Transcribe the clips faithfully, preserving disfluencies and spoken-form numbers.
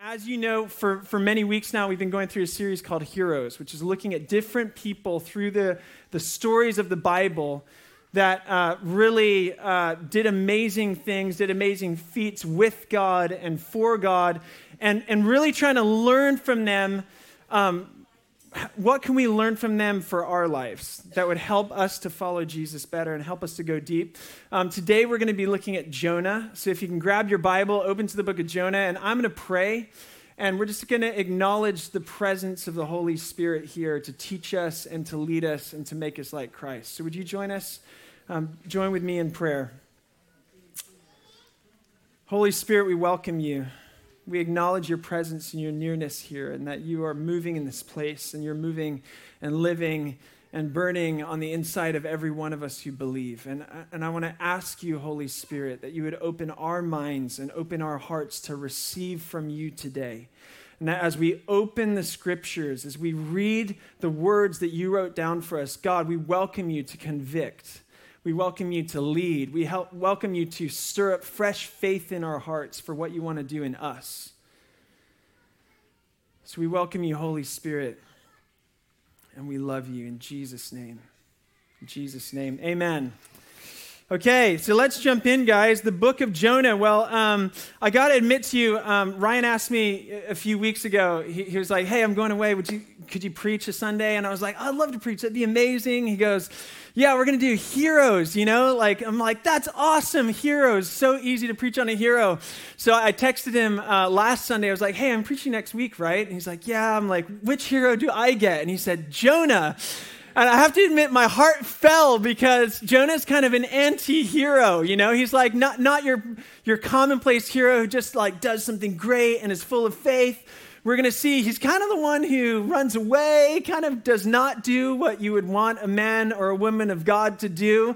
as you know, for, for many weeks now, we've been going through a series called Heroes, which is looking at different people through the, the stories of the Bible that uh, really uh, did amazing things, did amazing feats with God and for God, and, and really trying to learn from them. Um, what can we learn from them for our lives that would help us to follow Jesus better and help us to go deep? Um, today, we're going to be looking at Jonah. So if you can grab your Bible, open to the book of Jonah, and I'm going to pray. And we're just going to acknowledge the presence of the Holy Spirit here to teach us and to lead us and to make us like Christ. So would you join us? Um, join with me in prayer. Holy Spirit, we welcome you. We acknowledge your presence and your nearness here, and that you are moving in this place, and you're moving and living and burning on the inside of every one of us who believe. And, and I want to ask you, Holy Spirit, that you would open our minds and open our hearts to receive from you today. And that as we open the scriptures, as we read the words that you wrote down for us, God, we welcome you to convict. We welcome you to lead. We help, welcome you to stir up fresh faith in our hearts for what you want to do in us. So we welcome you, Holy Spirit, and we love you in Jesus' name. In Jesus' name, amen. Okay, so let's jump in, guys. The book of Jonah. Well, um, I got to admit to you, um, Ryan asked me a few weeks ago, he, he was like, hey, I'm going away. Would you, could you preach a Sunday? And I was like, I'd love to preach. That'd be amazing. He goes, yeah, we're going to do heroes, you know? Like, I'm like, that's awesome, heroes. So easy to preach on a hero. So I texted him uh, last Sunday. I was like, hey, I'm preaching next week, right? And he's like, yeah. I'm like, which hero do I get? And he said, Jonah. And I have to admit, my heart fell because Jonah's kind of an anti-hero, you know? He's like not, not your, your commonplace hero who just like does something great and is full of faith. We're going to see he's kind of the one who runs away, kind of does not do what you would want a man or a woman of God to do.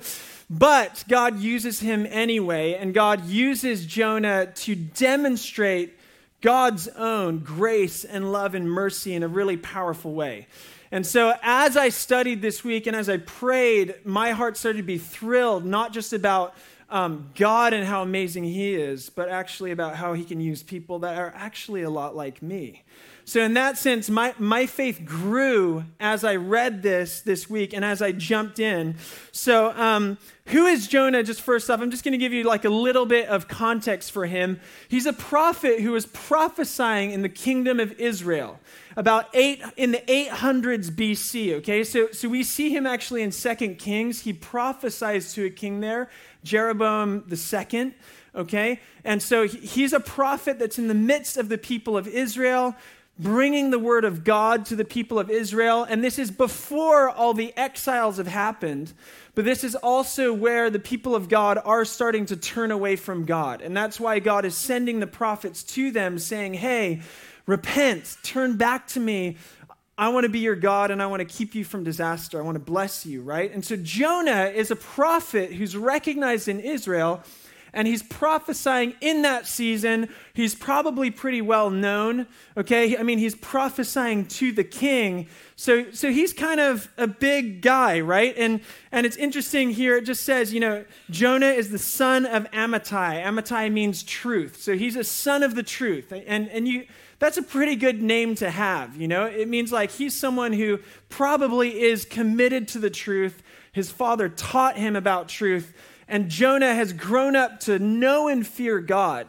But God uses him anyway, and God uses Jonah to demonstrate God's own grace and love and mercy in a really powerful way. And so as I studied this week and as I prayed, my heart started to be thrilled, not just about um, God and how amazing he is, but actually about how he can use people that are actually a lot like me. So in that sense, my, my faith grew as I read this this week and as I jumped in. So um, who is Jonah? Just first off, I'm just going to give you like a little bit of context for him. He's a prophet who was prophesying in the kingdom of Israel about eight in the eight hundreds B C, okay? So, so we see him actually in Second Kings. He prophesies to a king there, Jeroboam the second, okay? And so he, he's a prophet that's in the midst of the people of Israel, bringing the word of God to the people of Israel. And this is before all the exiles have happened, but this is also where the people of God are starting to turn away from God. And that's why God is sending the prophets to them saying, hey, repent, turn back to me. I want to be your God and I want to keep you from disaster. I want to bless you, right? And so Jonah is a prophet who's recognized in Israel, and he's prophesying in that season. He's probably pretty well known, okay? I mean, he's prophesying to the king. So, so he's kind of a big guy, right? And, and it's interesting here. It just says, you know, Jonah is the son of Amittai. Amittai means truth. So he's a son of the truth. And, and you... That's a pretty good name to have, you know? It means like he's someone who probably is committed to the truth. His father taught him about truth, and Jonah has grown up to know and fear God.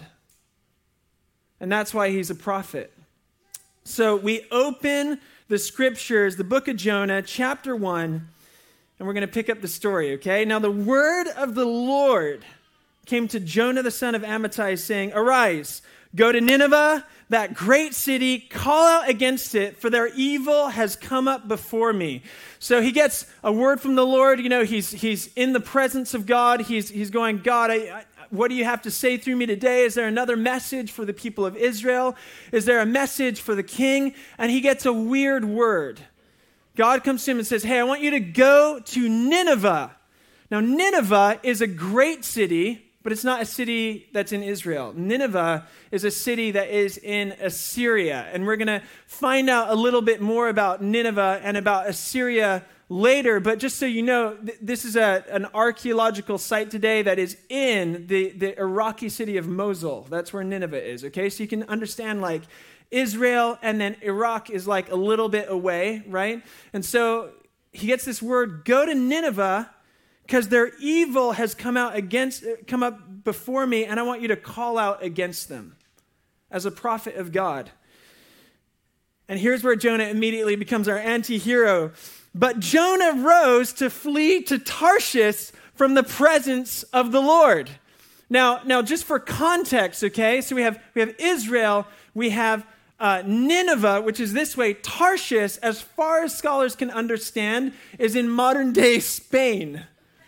And that's why he's a prophet. So we open the scriptures, the book of Jonah, chapter one, and we're going to pick up the story, okay? Now the word of the Lord came to Jonah the son of Amittai saying, arise, go to Nineveh, that great city, call out against it, for their evil has come up before me. So he gets a word from the Lord. You know, he's he's in the presence of God. He's he's going, God, I, I, what do you have to say through me today? Is there another message for the people of Israel? Is there a message for the king? And he gets a weird word. God comes to him and says, hey, I want you to go to Nineveh. Now, Nineveh is a great city, but it's not a city that's in Israel. Nineveh is a city that is in Assyria. And we're going to find out a little bit more about Nineveh and about Assyria later, but just so you know, th- this is a, an archaeological site today that is in the, the Iraqi city of Mosul. That's where Nineveh is, okay? So you can understand, like, Israel and then Iraq is like a little bit away, right? And so he gets this word, go to Nineveh, because their evil has come out against, come up before me, and I want you to call out against them as a prophet of God. And here's where Jonah immediately becomes our anti-hero. But Jonah rose to flee to Tarshish from the presence of the Lord. Now, now just for context, okay? So we have we have Israel, we have uh, Nineveh, which is this way. Tarshish, as far as scholars can understand, is in modern-day Spain.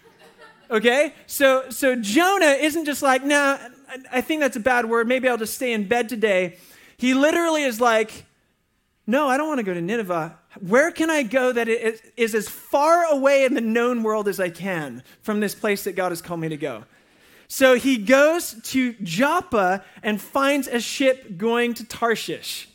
Okay? So, so Jonah isn't just like, nah, I think that's a bad word. Maybe I'll just stay in bed today. He literally is like, no, I don't want to go to Nineveh. Where can I go that it is as far away in the known world as I can from this place that God has called me to go? So he goes to Joppa and finds a ship going to Tarshish.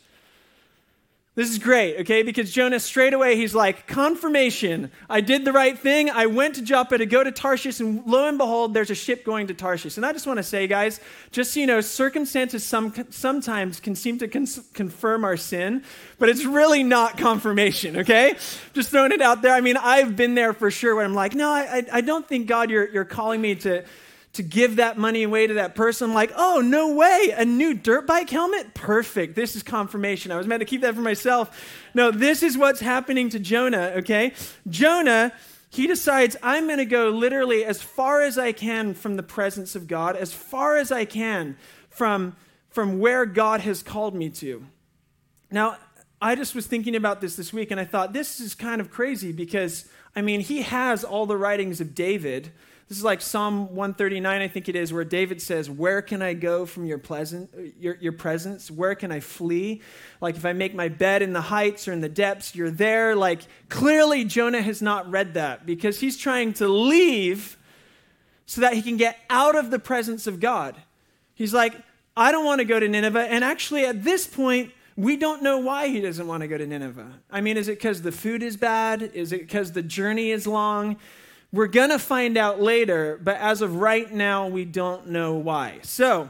This is great, okay? Because Jonah straight away, he's like, confirmation. I did the right thing. I went to Joppa to go to Tarshish, and lo and behold, there's a ship going to Tarshish. And I just want to say, guys, just so you know, circumstances some, sometimes can seem to con- confirm our sin, but it's really not confirmation, okay? Just throwing it out there. I mean, I've been there for sure where I'm like, no, I, I don't think, God, you're, you're calling me to... to give that money away to that person. I'm like, oh, no way, a new dirt bike helmet? Perfect, this is confirmation. I was meant to keep that for myself. No, this is what's happening to Jonah, okay? Jonah, he decides, I'm going to go literally as far as I can from the presence of God, as far as I can from, from where God has called me to. Now, I just was thinking about this this week, and I thought, this is kind of crazy because, I mean, he has all the writings of David. This is like Psalm one thirty-nine, I think it is, where David says, where can I go from your, pleasant, your, your presence? Where can I flee? Like if I make my bed in the heights or in the depths, you're there. Like clearly Jonah has not read that because he's trying to leave so that he can get out of the presence of God. He's like, I don't want to go to Nineveh. And actually at this point, we don't know why he doesn't want to go to Nineveh. I mean, is it because the food is bad? Is it because the journey is long? We're going to find out later, but as of right now, we don't know why. So,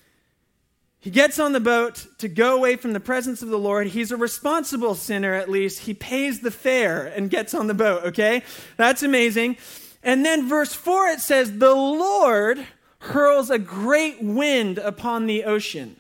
he gets on the boat to go away from the presence of the Lord. He's a responsible sinner, at least. He pays the fare and gets on the boat, okay? That's amazing. And then verse four, it says, the Lord hurls a great wind upon the ocean.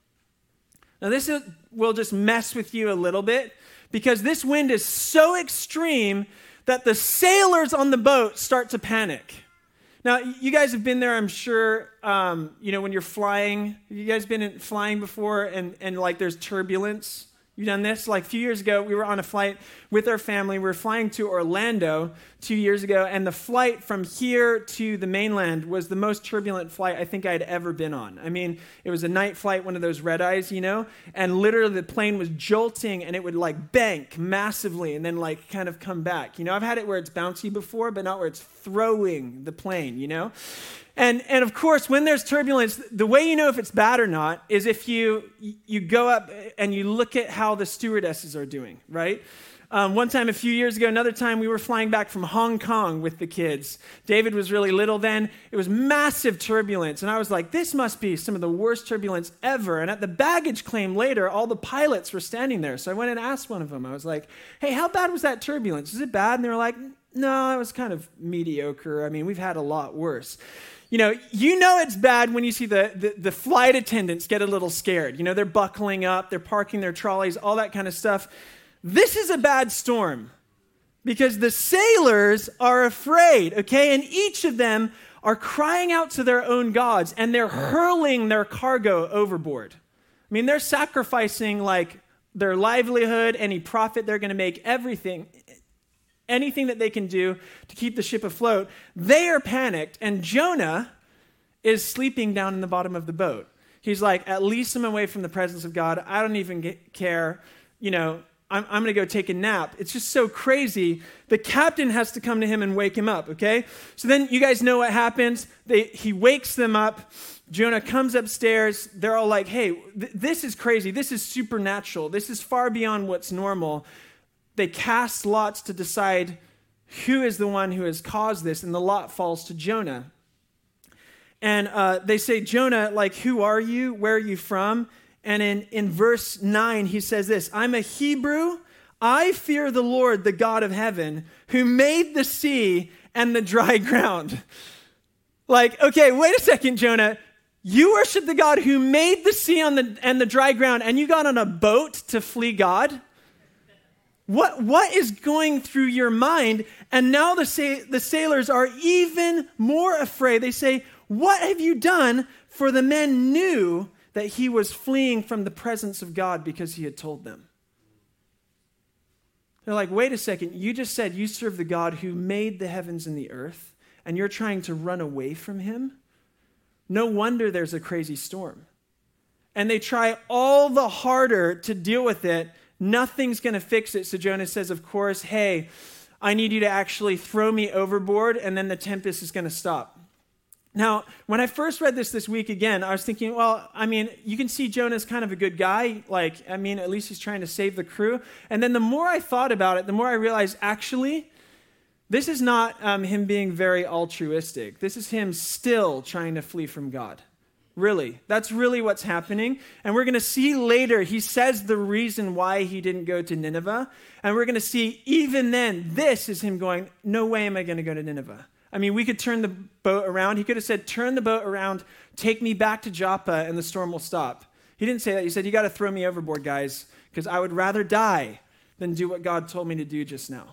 Now, this is, will just mess with you a little bit, because this wind is so extreme that the sailors on the boat start to panic. Now, you guys have been there, I'm sure, um, you know, when you're flying. Have you guys been in, flying before and, and like there's turbulence? You done this? Like a few years ago, we were on a flight with our family. We were flying to Orlando two years ago, and the flight from here to the mainland was the most turbulent flight I think I'd ever been on. I mean, it was a night flight, one of those red eyes, you know, and literally the plane was jolting, and it would like bank massively and then like kind of come back. You know, I've had it where it's bouncy before, but not where it's throwing the plane, you know? And and of course, when there's turbulence, the way you know if it's bad or not is if you you go up and you look at how the stewardesses are doing, right? Um, one time a few years ago, another time we were flying back from Hong Kong with the kids. David was really little then. It was massive turbulence. And I was like, this must be some of the worst turbulence ever. And at the baggage claim later, all the pilots were standing there. So I went and asked one of them. I was like, hey, how bad was that turbulence? Is it bad? And they were like, no, it was kind of mediocre. I mean, we've had a lot worse. You know, you know it's bad when you see the, the, the flight attendants get a little scared. You know, they're buckling up, they're parking their trolleys, all that kind of stuff. This is a bad storm because the sailors are afraid, okay? And each of them are crying out to their own gods, and they're hurling their cargo overboard. I mean, they're sacrificing like their livelihood, any profit they're going to make, everything. Anything that they can do to keep the ship afloat. They are panicked, and Jonah is sleeping down in the bottom of the boat. He's like, at least I'm away from the presence of God. I don't even get, care. You know, I'm, I'm going to go take a nap. It's just so crazy. The captain has to come to him and wake him up, okay? So then you guys know what happens. They, he wakes them up. Jonah comes upstairs. They're all like, hey, th- this is crazy. This is supernatural. This is far beyond what's normal. They cast lots to decide who is the one who has caused this? And the lot falls to Jonah. And uh, they say, Jonah, like, who are you? Where are you from? And in, in verse nine, he says this, I'm a Hebrew. I fear the Lord, the God of heaven, who made the sea and the dry ground. Like, okay, wait a second, Jonah. You worship the God who made the sea on the, and the dry ground, and you got on a boat to flee God? What, what is going through your mind? And now the, sa- the sailors are even more afraid. They say, what have you done? For the men knew that he was fleeing from the presence of God because he had told them. They're like, wait a second, you just said you serve the God who made the heavens and the earth, and you're trying to run away from him? No wonder there's a crazy storm. And they try all the harder to deal with it. Nothing's going to fix it. So Jonah says, of course, hey, I need you to actually throw me overboard, and then the tempest is going to stop. Now, when I first read this this week again, I was thinking, well, I mean, you can see Jonah's kind of a good guy. Like, I mean, at least he's trying to save the crew. And then the more I thought about it, the more I realized, actually, this is not um, him being very altruistic. This is him still trying to flee from God. Really. That's really what's happening. And we're going to see later, he says the reason why he didn't go to Nineveh. And we're going to see even then, this is him going, no way am I going to go to Nineveh. I mean, we could turn the boat around. He could have said, turn the boat around, take me back to Joppa, and the storm will stop. He didn't say that. He said, you got to throw me overboard, guys, because I would rather die than do what God told me to do just now.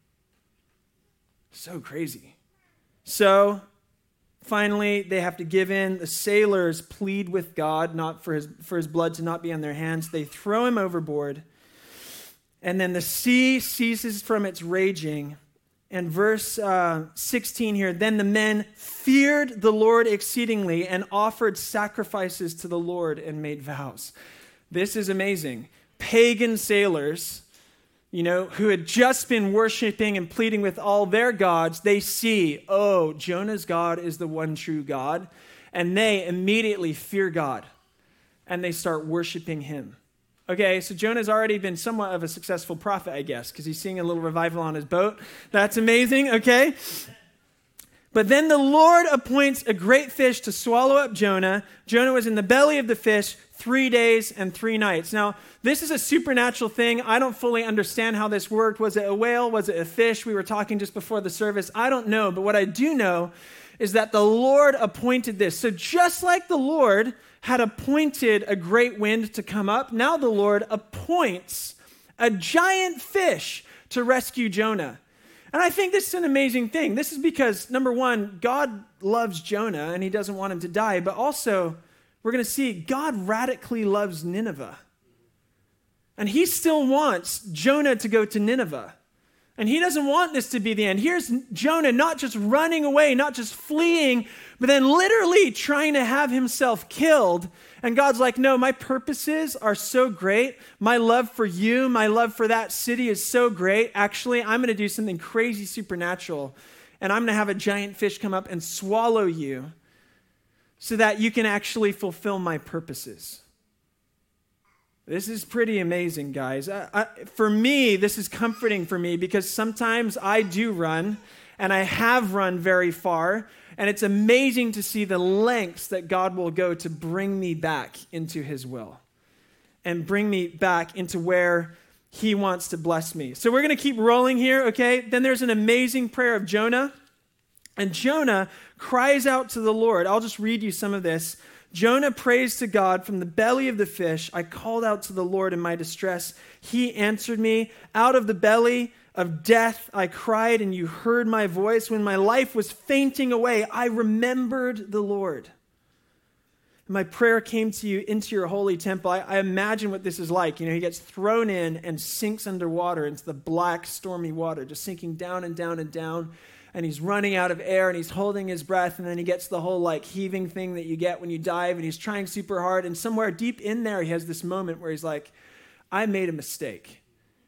So crazy. So finally, they have to give in. The sailors plead with God not for his, for his blood to not be on their hands. They throw him overboard. And then the sea ceases from its raging. And verse uh, sixteen here, then the men feared the Lord exceedingly and offered sacrifices to the Lord and made vows. This is amazing. Pagan sailors, you know, who had just been worshiping and pleading with all their gods, they see, oh, Jonah's God is the one true God. And they immediately fear God. And they start worshiping him. Okay, so Jonah's already been somewhat of a successful prophet, I guess, because he's seeing a little revival on his boat. That's amazing, okay? But then the Lord appoints a great fish to swallow up Jonah. Jonah was in the belly of the fish three days and three nights. Now, this is a supernatural thing. I don't fully understand how this worked. Was it a whale? Was it a fish? We were talking just before the service. I don't know, but what I do know is that the Lord appointed this. So just like the Lord had appointed a great wind to come up, now the Lord appoints a giant fish to rescue Jonah. And I think this is an amazing thing. This is because, number one, God loves Jonah and he doesn't want him to die, but also we're going to see God radically loves Nineveh. And he still wants Jonah to go to Nineveh. And he doesn't want this to be the end. Here's Jonah not just running away, not just fleeing, but then literally trying to have himself killed. And God's like, no, my purposes are so great. My love for you, my love for that city is so great. Actually, I'm going to do something crazy supernatural. And I'm going to have a giant fish come up and swallow you so that you can actually fulfill my purposes. This is pretty amazing, guys. I, I, for me, this is comforting for me because sometimes I do run, and I have run very far, and it's amazing to see the lengths that God will go to bring me back into his will and bring me back into where he wants to bless me. So we're going to keep rolling here, okay? Then there's an amazing prayer of Jonah, and Jonah cries out to the Lord. I'll just read you some of this. Jonah prays to God from the belly of the fish. I called out to the Lord in my distress. He answered me. Out of the belly of death I cried, and you heard my voice. When my life was fainting away, I remembered the Lord. My prayer came to you into your holy temple. I, I imagine what this is like. You know, he gets thrown in and sinks underwater into the black, stormy water, just sinking down and down and down. And he's running out of air, and he's holding his breath, and then he gets the whole like heaving thing that you get when you dive, and he's trying super hard, and somewhere deep in there, he has this moment where he's like, I made a mistake.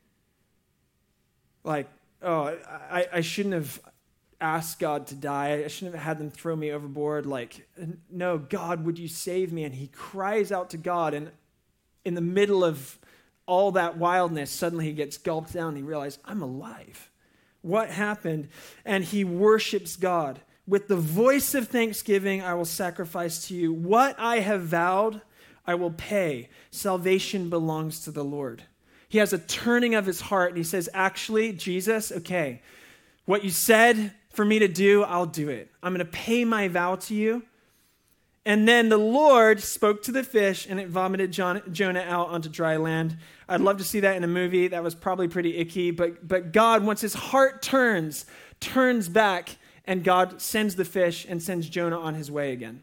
Like, oh, I, I shouldn't have asked God to die. I shouldn't have had them throw me overboard. Like, no, God, would you save me? And he cries out to God, and in the middle of all that wildness, suddenly he gets gulped down, and he realizes, I'm alive. What happened? And he worships God. With the voice of thanksgiving, I will sacrifice to you. What I have vowed, I will pay. Salvation belongs to the Lord. He has a turning of his heart, and he says, actually, Jesus, okay, what you said for me to do, I'll do it. I'm going to pay my vow to you. And then the Lord spoke to the fish, and it vomited John, Jonah out onto dry land. I'd love to see that in a movie. That was probably pretty icky. But, but God, once his heart turns, turns back, and God sends the fish and sends Jonah on his way again.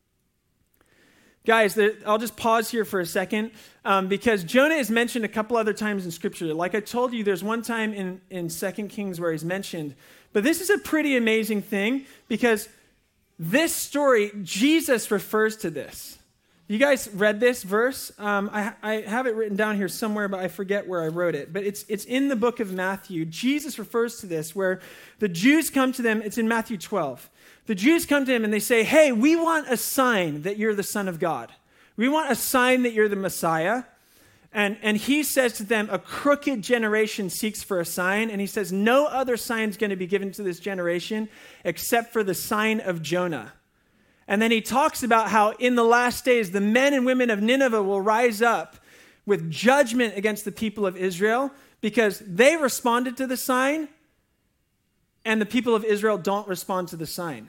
Guys, there, I'll just pause here for a second um, because Jonah is mentioned a couple other times in Scripture. Like I told you, there's one time in, in Second Kings where he's mentioned. But this is a pretty amazing thing because this story, Jesus refers to this. You guys read this verse? Um, I, I have it written down here somewhere, but I forget where I wrote it. But it's it's in the book of Matthew. Jesus refers to this where the Jews come to them. It's in Matthew twelve. The Jews come to him and they say, hey, we want a sign that you're the Son of God. We want a sign that you're the Messiah. And, and he says to them, a crooked generation seeks for a sign. And he says, no other sign is going to be given to this generation except for the sign of Jonah. And then he talks about how in the last days, the men and women of Nineveh will rise up with judgment against the people of Israel because they responded to the sign and the people of Israel don't respond to the sign.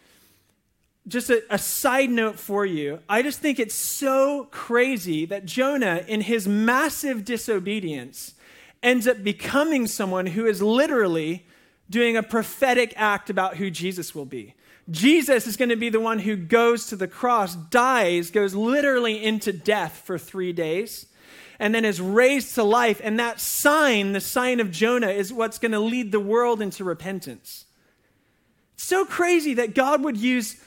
Just a, a side note for you, I just think it's so crazy that Jonah, in his massive disobedience, ends up becoming someone who is literally doing a prophetic act about who Jesus will be. Jesus is going to be the one who goes to the cross, dies, goes literally into death for three days, and then is raised to life. And that sign, the sign of Jonah, is what's going to lead the world into repentance. It's so crazy that God would use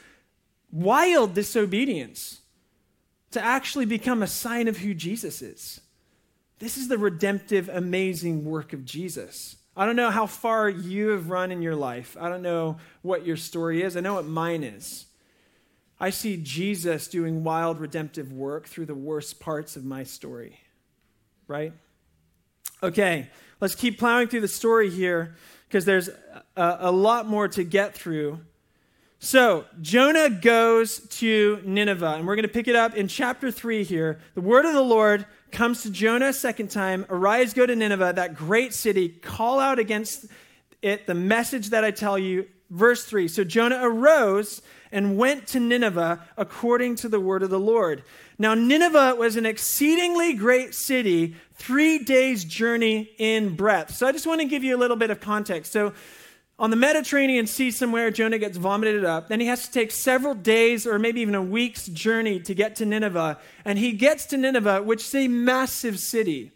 wild disobedience to actually become a sign of who Jesus is. This is the redemptive, amazing work of Jesus. I don't know how far you have run in your life. I don't know what your story is. I know what mine is. I see Jesus doing wild, redemptive work through the worst parts of my story, right? Okay, let's keep plowing through the story here because there's a, a lot more to get through. So, Jonah goes to Nineveh, and we're going to pick it up in chapter three here. The word of the Lord comes to Jonah a second time. Arise, go to Nineveh, that great city. Call out against it the message that I tell you. Verse three. So, Jonah arose and went to Nineveh according to the word of the Lord. Now, Nineveh was an exceedingly great city, three days' journey in breadth. So, I just want to give you a little bit of context. So, on the Mediterranean Sea somewhere, Jonah gets vomited up. Then he has to take several days or maybe even a week's journey to get to Nineveh. And he gets to Nineveh, which is a massive city.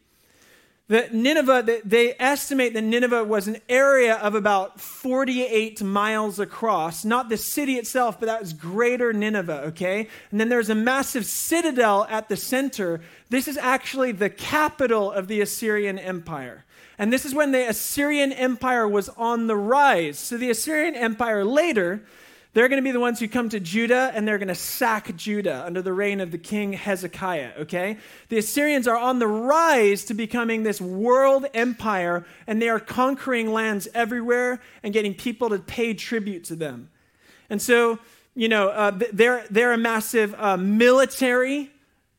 The Nineveh, they estimate that Nineveh was an area of about forty-eight miles across. Not the city itself, but that was greater Nineveh, okay? And then there's a massive citadel at the center. This is actually the capital of the Assyrian Empire. And this is when the Assyrian Empire was on the rise. So the Assyrian Empire later, they're going to be the ones who come to Judah, and they're going to sack Judah under the reign of the king Hezekiah, okay? The Assyrians are on the rise to becoming this world empire, and they are conquering lands everywhere and getting people to pay tribute to them. And so, you know, uh, they're, they're a massive uh, military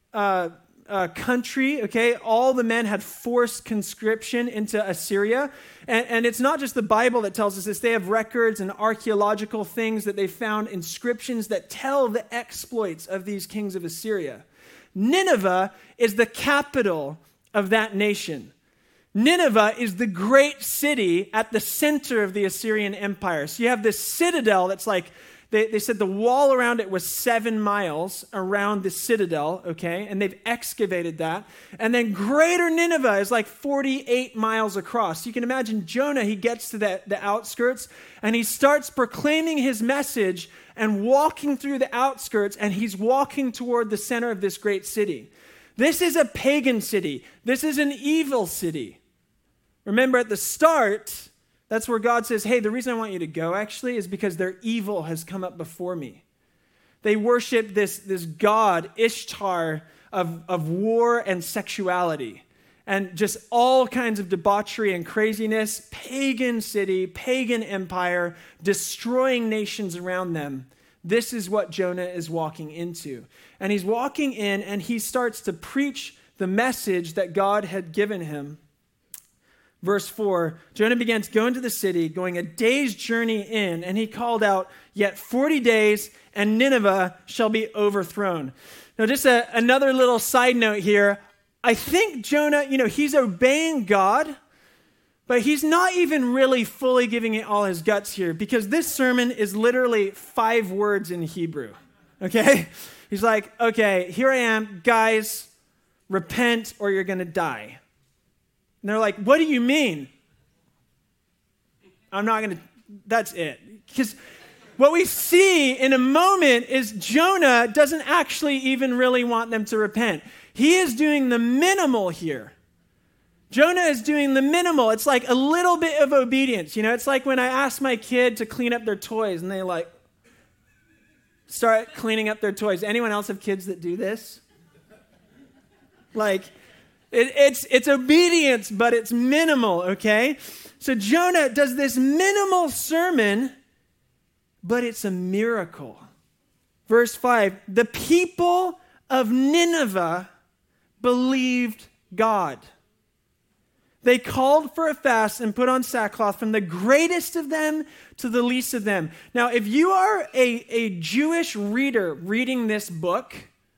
uh Uh, country, okay? All the men had forced conscription into Assyria. And, and it's not just the Bible that tells us this. They have records and archaeological things that they found, inscriptions that tell the exploits of these kings of Assyria. Nineveh is the capital of that nation. Nineveh is the great city at the center of the Assyrian Empire. So you have this citadel that's like, They, they said the wall around it was seven miles around the citadel, okay? And they've excavated that. And then greater Nineveh is like forty-eight miles across. You can imagine Jonah, he gets to the, the outskirts, and he starts proclaiming his message and walking through the outskirts, and he's walking toward the center of this great city. This is a pagan city. This is an evil city. Remember, at the start, that's where God says, hey, the reason I want you to go actually is because their evil has come up before me. They worship this, this god, Ishtar, of, of war and sexuality. and just all kinds of debauchery and craziness, pagan city, pagan empire, destroying nations around them. This is what Jonah is walking into. And he's walking in and he starts to preach the message that God had given him. Verse four, Jonah began to go into the city, going a day's journey in, and he called out, "Yet forty days, and Nineveh shall be overthrown." Now, just a, another little side note here. I think Jonah, you know, he's obeying God, but he's not even really fully giving it all his guts here, because this sermon is literally five words in Hebrew, okay? He's like, okay, here I am, guys, repent or you're going to die. And they're like, what do you mean? I'm not going to, that's it. Because what we see in a moment is Jonah doesn't actually even really want them to repent. He is doing the minimal here. Jonah is doing the minimal. It's like a little bit of obedience. You know, it's like when I ask my kid to clean up their toys and they like start cleaning up their toys. Anyone else have kids that do this? Like, it, it's, it's obedience, but it's minimal, okay? So Jonah does this minimal sermon, but it's a miracle. Verse five, the people of Nineveh believed God. They called for a fast and put on sackcloth, from the greatest of them to the least of them. Now, if you are a, a Jewish reader reading this book,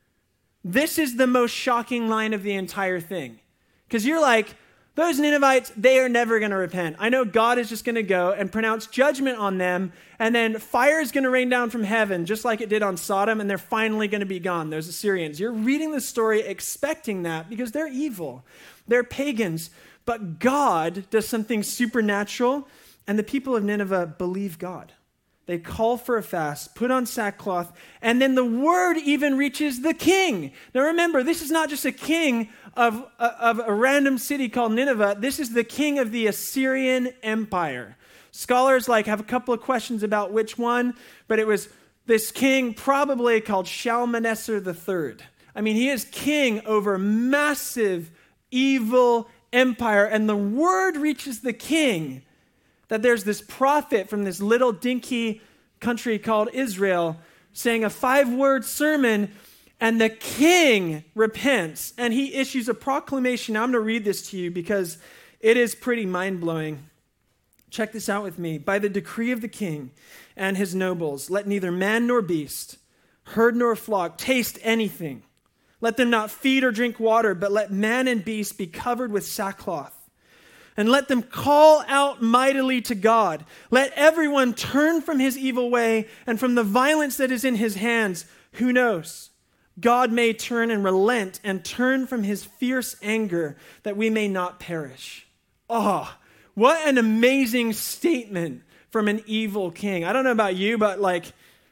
this is the most shocking line of the entire thing. Because you're like, those Ninevites, they are never going to repent. I know God is just going to go and pronounce judgment on them, and then fire is going to rain down from heaven, just like it did on Sodom, and they're finally going to be gone, those Assyrians. You're reading the story expecting that because they're evil. They're pagans. But God does something supernatural, and the people of Nineveh believe God. They call for a fast, put on sackcloth, and then the word even reaches the king. Now remember, this is not just a king of, of a random city called Nineveh. This is the king of the Assyrian Empire. Scholars like have a couple of questions about which one, but it was this king probably called Shalmaneser the third. I mean, he is king over massive, evil empire, and the word reaches the king that there's this prophet from this little dinky country called Israel saying a five-word sermon, and the king repents, and he issues a proclamation. Now, I'm going to read this to you because it is pretty mind-blowing. Check this out with me. By the decree of the king and his nobles, let neither man nor beast, herd nor flock taste anything. Let them not feed or drink water, but let man and beast be covered with sackcloth. And let them call out mightily to God. Let everyone turn from his evil way and from the violence that is in his hands. Who knows? God may turn and relent and turn from his fierce anger, that we may not perish. Oh, what an amazing statement from an evil king. I don't know about you, but like,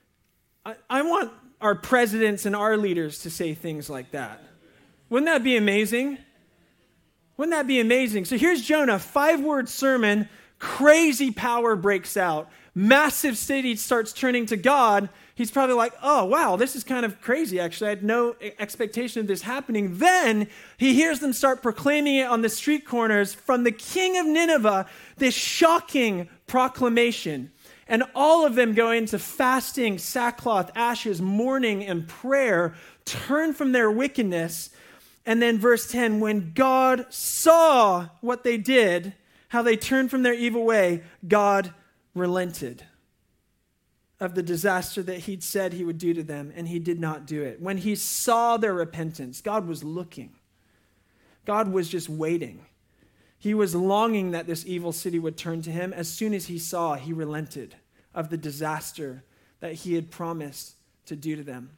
I, I want our presidents and our leaders to say things like that. Wouldn't that be amazing? Wouldn't that be amazing? So here's Jonah, five-word sermon, crazy power breaks out. Massive city starts turning to God. He's probably like, oh, wow, this is kind of crazy, actually. I had no expectation of this happening. Then he hears them start proclaiming it on the street corners from the king of Nineveh, this shocking proclamation. And all of them go into fasting, sackcloth, ashes, mourning, and prayer, turn from their wickedness. And then verse ten, when God saw what they did, how they turned from their evil way, God relented of the disaster that he'd said he would do to them, and he did not do it. When he saw their repentance, God was looking. God was just waiting. He was longing that this evil city would turn to him. As soon as he saw, he relented of the disaster that he had promised to do to them.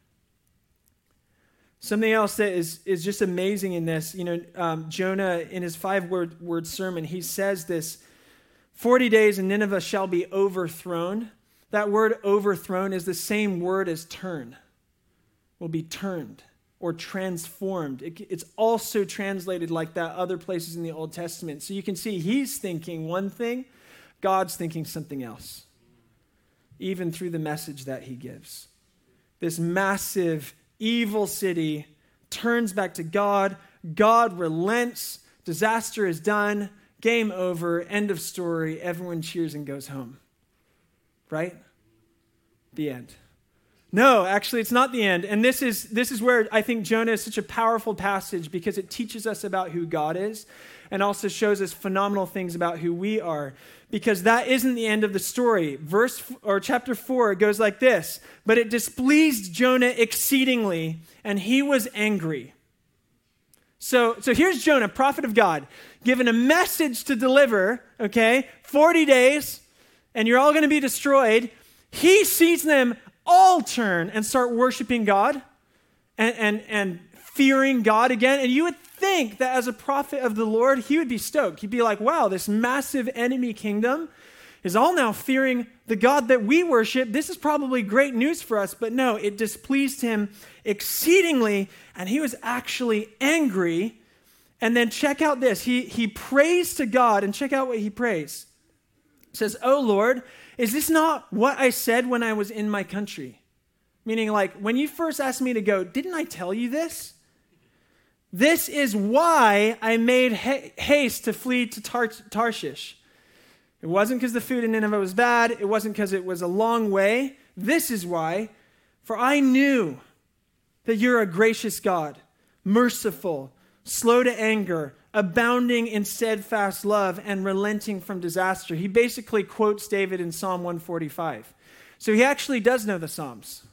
Something else that is, is just amazing in this, you know, um, Jonah, in his five-word word sermon, he says this, forty days and Nineveh shall be overthrown. That word overthrown is the same word as turn, will be turned or transformed. It, it's also translated like that other places in the Old Testament. So you can see he's thinking one thing, God's thinking something else, even through the message that he gives. This massive evil city turns back to God. God relents, Disaster is done. Game over. End of story. Everyone cheers and goes home. Right? The end. No, actually, it's not the end. And this is this is where I think Jonah is such a powerful passage because it teaches us about who God is and also shows us phenomenal things about who we are. Because that isn't the end of the story. Verse or chapter four goes like this. But it displeased Jonah exceedingly, and he was angry. So, so here's Jonah, prophet of God, given a message to deliver, okay? forty days, and you're all going to be destroyed. He sees them all turn and start worshiping God and, and, and fearing God again. And you would think that as a prophet of the Lord, he would be stoked. He'd be like, wow, this massive enemy kingdom is all now fearing the God that we worship. This is probably great news for us. But no, it displeased him exceedingly, and he was actually angry. And then check out this. He, he prays to God, and check out what he prays. He says, "Oh Lord, is this not what I said when I was in my country?" Meaning like, when you first asked me to go, didn't I tell you this? This is why I made ha- haste to flee to Tar- Tarshish. It wasn't because the food in Nineveh was bad. It wasn't because it was a long way. This is why. For I knew that you're a gracious God, merciful, slow to anger, abounding in steadfast love, and relenting from disaster. He basically quotes David in Psalm one forty-five. So he actually does know the Psalms.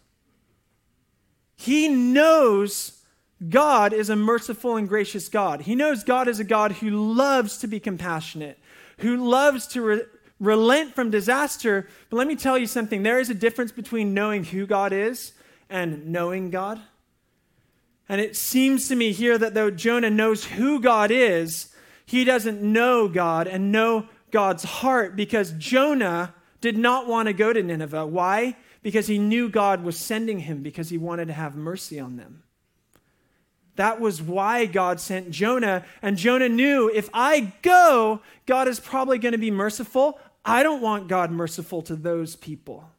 He knows God is a merciful and gracious God. He knows God is a God who loves to be compassionate, who loves to re- relent from disaster. But let me tell you something. There is a difference between knowing who God is and knowing God. And it seems to me here that though Jonah knows who God is, he doesn't know God and know God's heart, because Jonah did not want to go to Nineveh. Why? Because he knew God was sending him because he wanted to have mercy on them. That was why God sent Jonah. And Jonah knew, if I go, God is probably going to be merciful. I don't want God merciful to those people.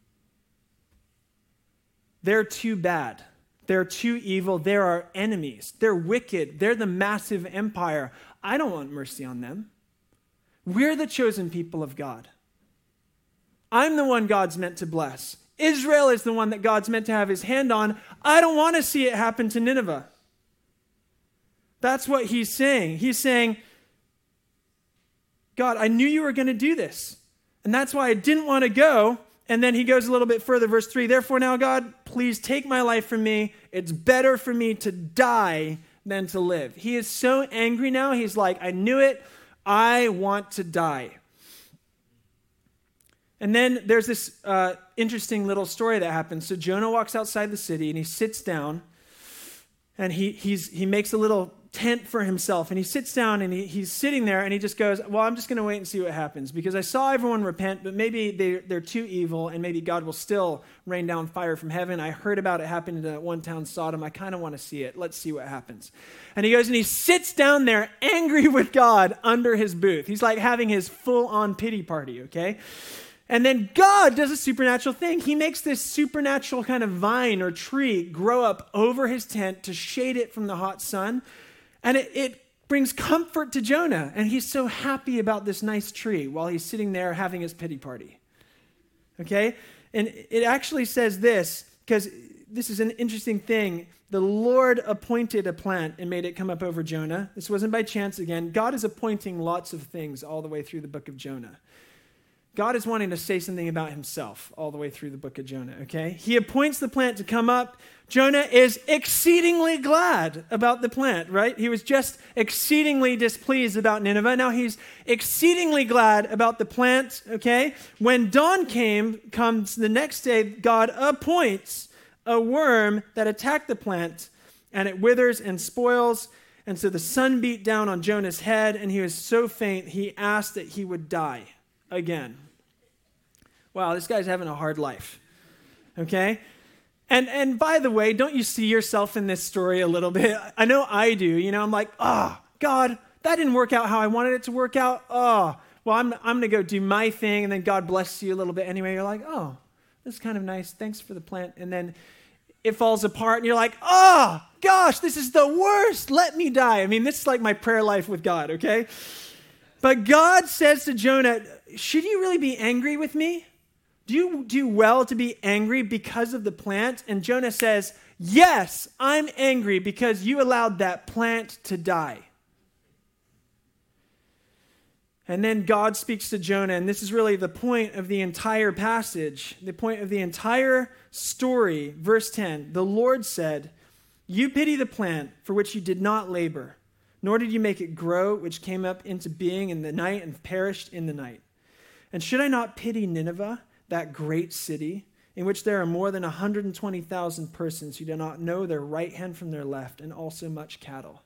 They're too bad. They're too evil. They're our enemies. They're wicked. They're the massive empire. I don't want mercy on them. We're the chosen people of God. I'm the one God's meant to bless. Israel is the one that God's meant to have his hand on. I don't want to see it happen to Nineveh. That's what he's saying. He's saying, God, I knew you were going to do this. And that's why I didn't want to go. And then he goes a little bit further, verse three. Therefore now, God, please take my life from me. It's better for me to die than to live. He is so angry now. He's like, I knew it. I want to die. And then there's this uh, interesting little story that happens. So Jonah walks outside the city and he sits down and he he's he makes a little tent for himself, and he sits down and he, he's sitting there and he just goes, well, I'm just going to wait and see what happens, because I saw everyone repent, but maybe they, they're too evil and maybe God will still rain down fire from heaven. I heard about it happened in that one town, Sodom. I kind of want to see it. Let's see what happens. And he goes and he sits down there angry with God under his booth. He's like having his full-on pity party, okay? And then God does a supernatural thing. He makes this supernatural kind of vine or tree grow up over his tent to shade it from the hot sun. And it, it brings comfort to Jonah. And he's so happy about this nice tree while he's sitting there having his pity party. Okay? And it actually says this, because this is an interesting thing. The Lord appointed a plant and made it come up over Jonah. This wasn't by chance again. God is appointing lots of things all the way through the book of Jonah. God is wanting to say something about himself all the way through the book of Jonah, okay? He appoints the plant to come up. Jonah is exceedingly glad about the plant, right? He was just exceedingly displeased about Nineveh. Now he's exceedingly glad about the plant, okay? When dawn came, comes the next day, God appoints a worm that attacked the plant, and it withers and spoils. And so the sun beat down on Jonah's head, and he was so faint, he asked that he would die again. Wow, this guy's having a hard life. Okay? And and by the way, don't you see yourself in this story a little bit? I know I do. You know, I'm like, oh, God, that didn't work out how I wanted it to work out. Oh, well, I'm I'm going to go do my thing, and then God bless you a little bit anyway. You're like, oh, this is kind of nice. Thanks for the plant. And then it falls apart and you're like, oh, gosh, this is the worst. Let me die. I mean, this is like my prayer life with God, okay? But God says to Jonah, should you really be angry with me? Do you do well to be angry because of the plant? And Jonah says, yes, I'm angry because you allowed that plant to die. And then God speaks to Jonah, and this is really the point of the entire passage, the point of the entire story. Verse ten, the Lord said, you pity the plant for which you did not labor, nor did you make it grow, which came up into being in the night and perished in the night. And should I not pity Nineveh, that great city, in which there are more than one hundred twenty thousand persons who do not know their right hand from their left, and also much cattle?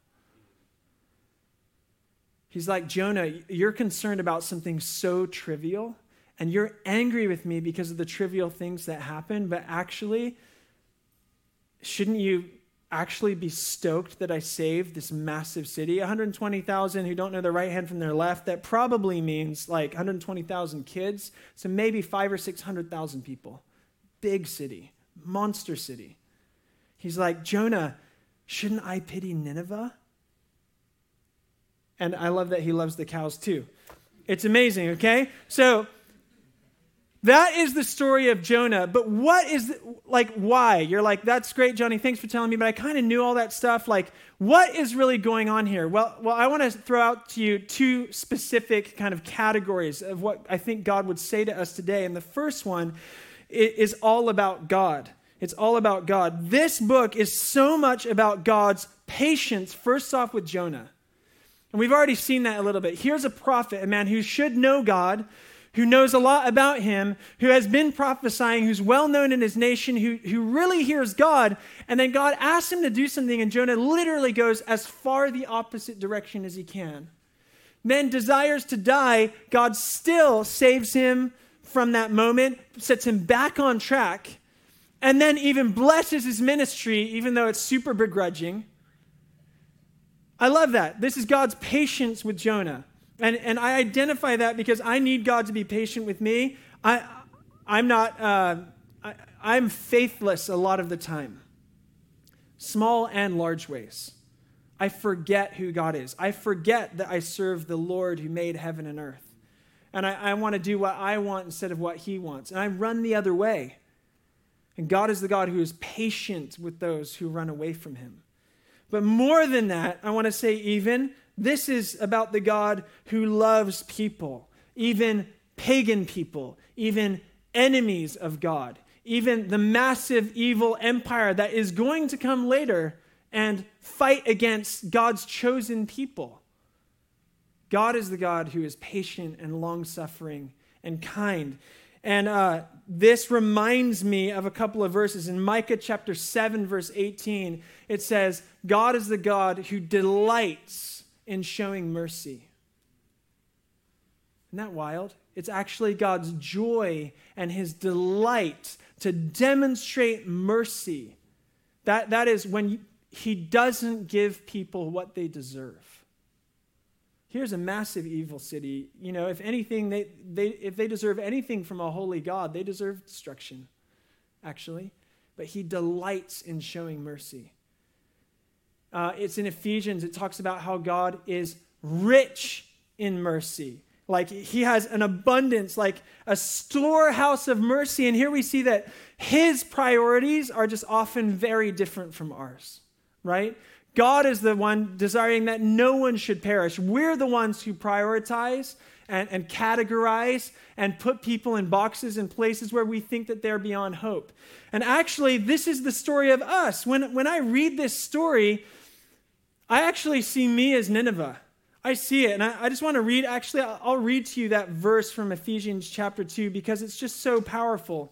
He's like, Jonah, you're concerned about something so trivial, and you're angry with me because of the trivial things that happen, but actually, shouldn't you actually be stoked that I saved this massive city? one hundred twenty thousand who don't know their right hand from their left, that probably means like one hundred twenty thousand kids, so maybe five or six hundred thousand people. Big city, monster city. He's like, Jonah, shouldn't I pity Nineveh? And I love that he loves the cows too. It's amazing, okay? So that is the story of Jonah. But what is, the, like, why? You're like, that's great, Johnny. Thanks for telling me. But I kind of knew all that stuff. Like, what is really going on here? Well, well, I want to throw out to you two specific kind of categories of what I think God would say to us today. And the first one is all about God. It's all about God. This book is so much about God's patience, first off with Jonah. And we've already seen that a little bit. Here's a prophet, a man who should know God, who knows a lot about him, who has been prophesying, who's well known in his nation, who, who really hears God. And then God asks him to do something, and Jonah literally goes as far the opposite direction as he can. Then desires to die. God still saves him from that moment, sets him back on track, and then even blesses his ministry, even though it's super begrudging. I love that. This is God's patience with Jonah. And, and I identify that because I need God to be patient with me. I, I'm not, uh, I, I'm faithless a lot of the time. Small and large ways. I forget who God is. I forget that I serve the Lord who made heaven and earth. And I, I want to do what I want instead of what he wants. And I run the other way. And God is the God who is patient with those who run away from him. But more than that, I want to say even, this is about the God who loves people, even pagan people, even enemies of God, even the massive evil empire that is going to come later and fight against God's chosen people. God is the God who is patient and long-suffering and kind. And uh, this reminds me of a couple of verses. In Micah chapter seven, verse eighteen, it says, God is the God who delights in showing mercy. Isn't that wild? It's actually God's joy and his delight to demonstrate mercy. That, that is when you, he doesn't give people what they deserve. Here's a massive evil city. You know, if anything, they, they if they deserve anything from a holy God, they deserve destruction, actually. But he delights in showing mercy. Uh, it's in Ephesians, it talks about how God is rich in mercy. Like he has an abundance, like a storehouse of mercy. And here we see that his priorities are just often very different from ours, right? God is the one desiring that no one should perish. We're the ones who prioritize and, and categorize and put people in boxes and places where we think that they're beyond hope. And actually, this is the story of us. When, when I read this story, I actually see me as Nineveh. I see it. And I, I just want to read, actually, I'll, I'll read to you that verse from Ephesians chapter two because it's just so powerful.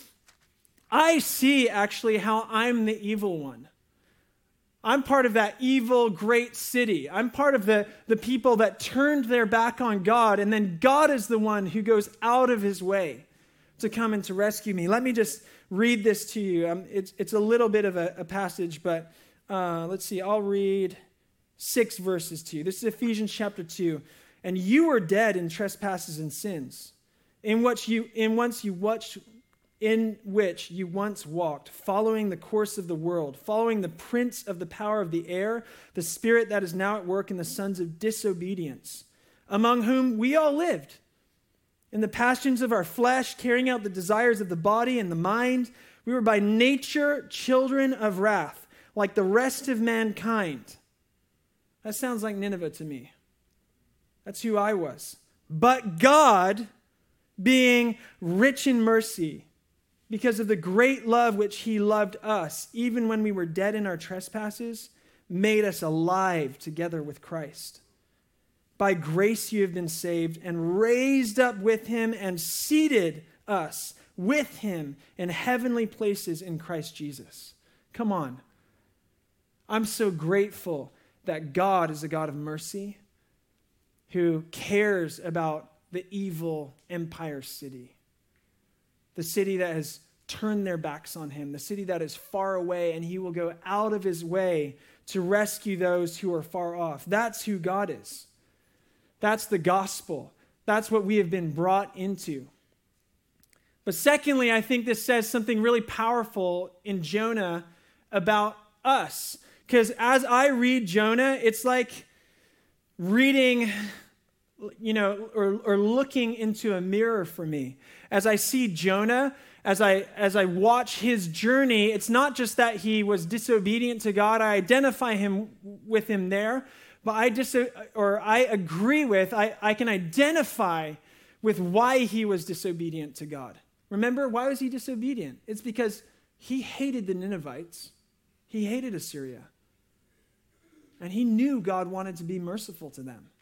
I see actually how I'm the evil one. I'm part of that evil, great city. I'm part of the, the people that turned their back on God, and then God is the one who goes out of his way to come and to rescue me. Let me just read this to you. Um, it's, it's a little bit of a, a passage, but uh, let's see. I'll read six verses to you. This is Ephesians chapter two. And you were dead in trespasses and sins, in which you, in once you watched, in which you once walked, following the course of the world, following the prince of the power of the air, the spirit that is now at work in the sons of disobedience, among whom we all lived, in the passions of our flesh, carrying out the desires of the body and the mind. We were by nature children of wrath, like the rest of mankind. That sounds like Nineveh to me. That's who I was. But God, being rich in mercy, because of the great love which he loved us, even when we were dead in our trespasses, made us alive together with Christ. By grace you have been saved, and raised up with him, and seated us with him in heavenly places in Christ Jesus. Come on. I'm so grateful that God is a God of mercy who cares about the evil empire city, the city that has turned their backs on him, the city that is far away, and he will go out of his way to rescue those who are far off. That's who God is. That's the gospel. That's what we have been brought into. But secondly, I think this says something really powerful in Jonah about us. Because as I read Jonah, it's like reading, you know, or, or looking into a mirror for me. As I see Jonah, as I as I watch his journey, it's not just that he was disobedient to God. I identify him with him there, but I dis or I agree with, I, I can identify with why he was disobedient to God. Remember, why was he disobedient? It's because he hated the Ninevites. He hated Assyria. And he knew God wanted to be merciful to them.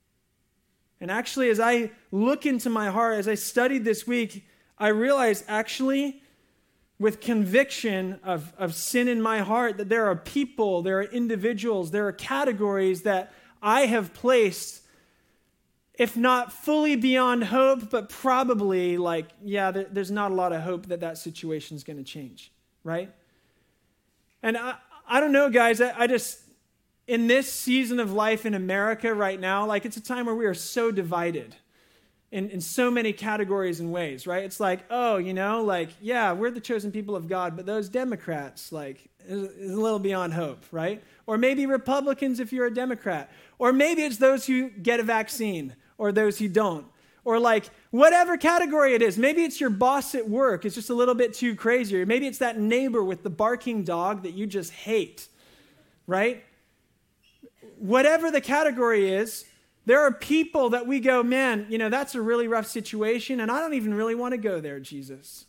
And actually, as I look into my heart, as I studied this week, I realized actually, with conviction of, of sin in my heart, that there are people, there are individuals, there are categories that I have placed, if not fully beyond hope, but probably like, yeah, there, there's not a lot of hope that that situation is going to change, right? And I, I don't know, guys, I, I just, in this season of life in America right now, like it's a time where we are so divided in, in so many categories and ways, right? It's like, oh, you know, like, yeah, we're the chosen people of God, but those Democrats, like, is, is a little beyond hope, right? Or maybe Republicans if you're a Democrat. Or maybe it's those who get a vaccine or those who don't. Or like, whatever category it is. Maybe it's your boss at work. It's just a little bit too crazy. Or maybe it's that neighbor with the barking dog that you just hate, right? Whatever the category is, there are people that we go, man, you know, that's a really rough situation, and I don't even really want to go there, Jesus.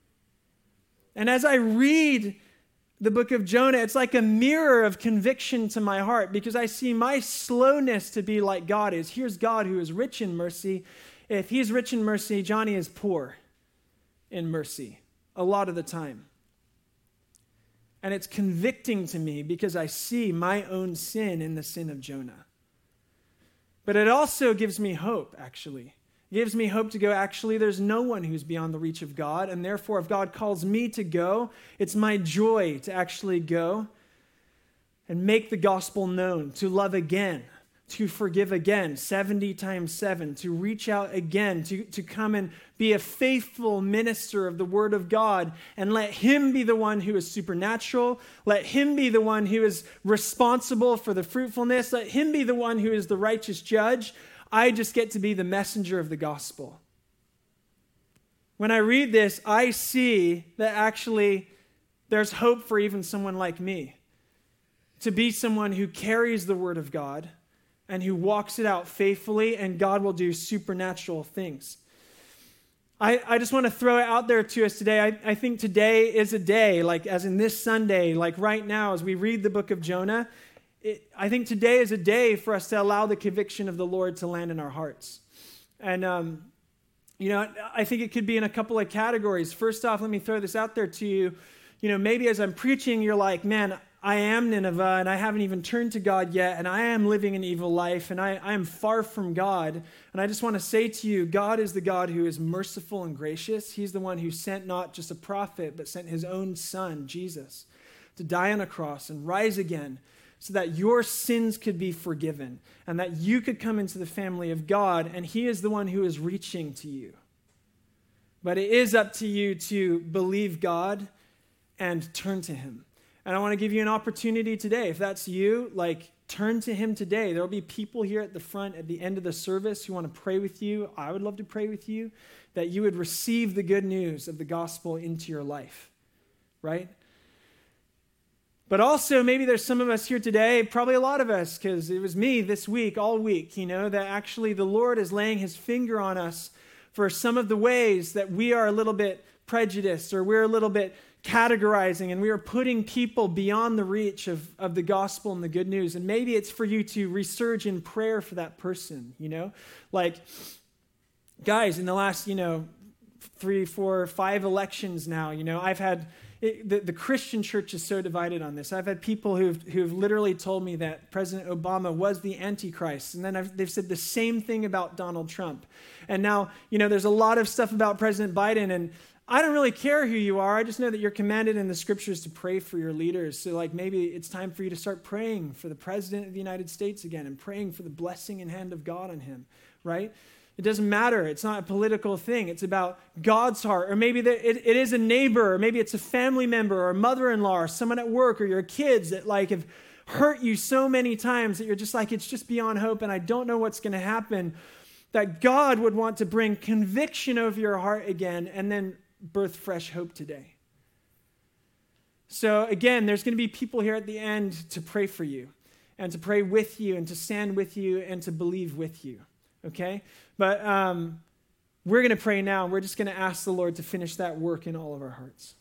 And as I read the book of Jonah, it's like a mirror of conviction to my heart, because I see my slowness to be like God is. Here's God who is rich in mercy. If he's rich in mercy, Johnny is poor in mercy a lot of the time. And it's convicting to me because I see my own sin in the sin of Jonah. But it also gives me hope, actually. It gives me hope to go, actually, there's no one who's beyond the reach of God. And therefore, if God calls me to go, it's my joy to actually go and make the gospel known, to love again, to forgive again, seventy times seven, to reach out again, to, to come and be a faithful minister of the word of God, and let him be the one who is supernatural. Let him be the one who is responsible for the fruitfulness. Let him be the one who is the righteous judge. I just get to be the messenger of the gospel. When I read this, I see that actually there's hope for even someone like me, to be someone who carries the word of God and who walks it out faithfully, and God will do supernatural things. I, I just want to throw it out there to us today. I, I think today is a day, like as in this Sunday, like right now, as we read the book of Jonah, it, I think today is a day for us to allow the conviction of the Lord to land in our hearts. And, um, you know, I think it could be in a couple of categories. First off, let me throw this out there to you. You know, maybe as I'm preaching, you're like, man, I am Nineveh, and I haven't even turned to God yet, and I am living an evil life, and I, I am far from God. And I just want to say to you, God is the God who is merciful and gracious. He's the one who sent not just a prophet, but sent his own son, Jesus, to die on a cross and rise again so that your sins could be forgiven and that you could come into the family of God, and he is the one who is reaching to you. But it is up to you to believe God and turn to him. And I want to give you an opportunity today. If that's you, like, turn to him today. There will be people here at the front at the end of the service who want to pray with you. I would love to pray with you, that you would receive the good news of the gospel into your life, right? But also, maybe there's some of us here today, probably a lot of us, because it was me this week, all week, you know, that actually the Lord is laying his finger on us for some of the ways that we are a little bit prejudiced, or we're a little bit categorizing, and we are putting people beyond the reach of, of the gospel and the good news. And maybe it's for you to resurge in prayer for that person, you know? Like, guys, in the last, you know, three, four, five elections now, you know, I've had, it, the, the Christian church is so divided on this. I've had people who've, who've literally told me that President Obama was the Antichrist. And then I've, they've said the same thing about Donald Trump. And now, you know, there's a lot of stuff about President Biden, and I don't really care who you are. I just know that you're commanded in the scriptures to pray for your leaders. So, like, maybe it's time for you to start praying for the president of the United States again, and praying for the blessing and hand of God on him, right? It doesn't matter. It's not a political thing. It's about God's heart. Or maybe it, it is a neighbor, or maybe it's a family member, or a mother-in-law, or someone at work, or your kids that, like, have hurt you so many times that you're just like, it's just beyond hope, and I don't know what's going to happen. That God would want to bring conviction over your heart again, and then birth fresh hope today. So again, there's going to be people here at the end to pray for you, and to pray with you, and to stand with you, and to believe with you, okay? But um, we're going to pray now, and we're just going to ask the Lord to finish that work in all of our hearts.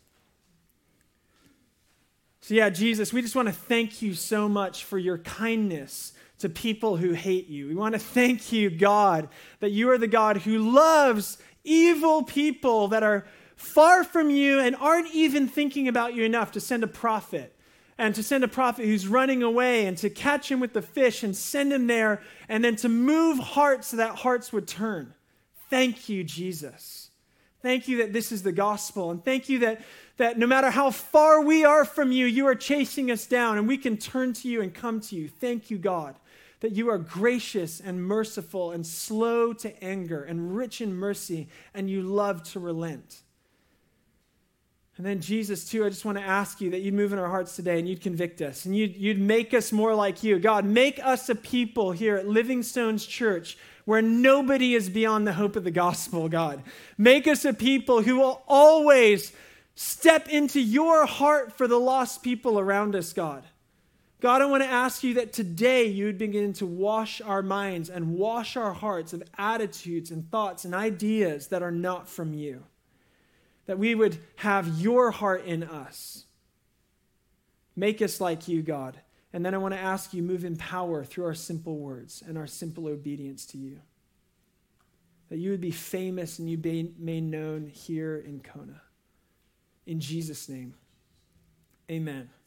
So yeah, Jesus, we just want to thank you so much for your kindness to people who hate you. We want to thank you, God, that you are the God who loves evil people that are far from you and aren't even thinking about you enough to send a prophet, and to send a prophet who's running away, and to catch him with the fish and send him there, and then to move hearts so that hearts would turn. Thank you, Jesus. Thank you that this is the gospel, and thank you that, that no matter how far we are from you, you are chasing us down, and we can turn to you and come to you. Thank you, God, that you are gracious and merciful and slow to anger and rich in mercy, and you love to relent. And then Jesus, too, I just want to ask you that you'd move in our hearts today, and you'd convict us, and you'd, you'd make us more like you. God, make us a people here at Living Stones Church where nobody is beyond the hope of the gospel, God. Make us a people who will always step into your heart for the lost people around us, God. God, I want to ask you that today you would begin to wash our minds and wash our hearts of attitudes and thoughts and ideas that are not from you. That we would have your heart in us. Make us like you, God. And then I want to ask you, move in power through our simple words and our simple obedience to you. That you would be famous and you be made known here in Kona. In Jesus' name, amen.